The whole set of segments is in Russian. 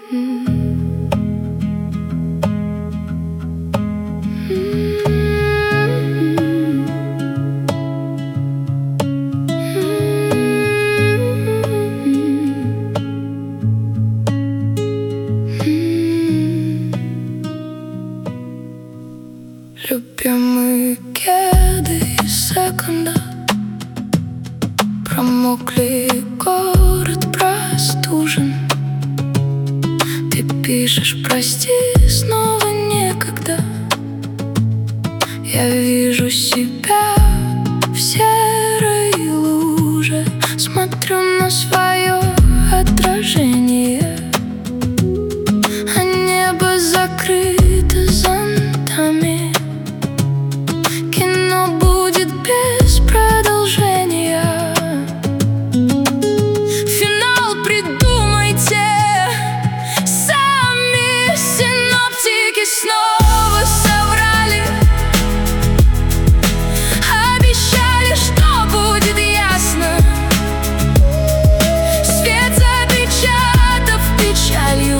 Любимые кеды из секонда, промокли, город простужен. Ты пишешь прости, снова некогда. Я вижу себя в серой луже, смотрю на свое отражение, а небо закрыто зонтами. Кино будет без продолжения. Финал придумайте сами. Синоптики снова соврали, обещали, что будет ясно. Свет запечатав печалью,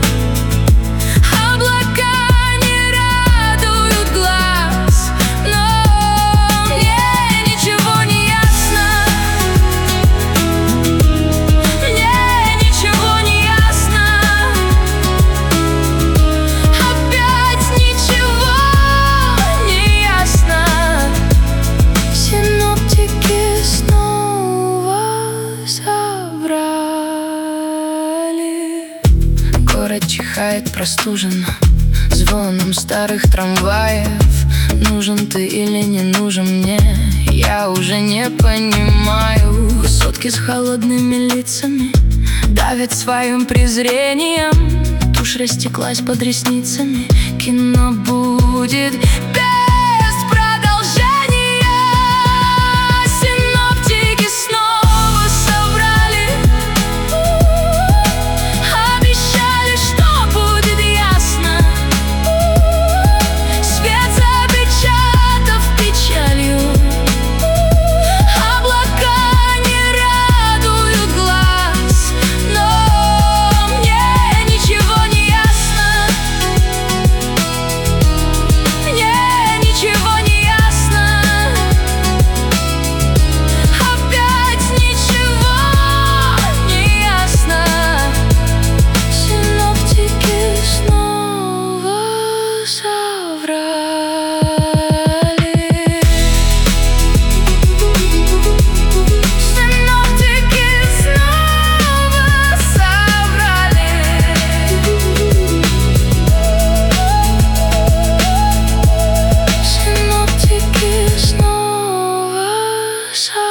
облака не радуют глаз. Но мне ничего не ясно, мне ничего не ясно. Опять ничего не ясно. Синоптики снова соврали. Город чихает простужен звоном старых трамваев. Нужен ты или не нужен мне, я уже не понимаю. Высотки с холодными лицами давят своим презрением. Тушь растеклась под ресницами. Кино будет без продолжения. Синоптики снова соврали, обещали, что будет ясно. Свет запечатав печалью, облака не радуют глаз. Но мне ничего не ясно, мне ничего не ясно. Опять ничего не ясно. Синоптики снова соврали. Синоптики снова соврали. Синоптики снова соврали.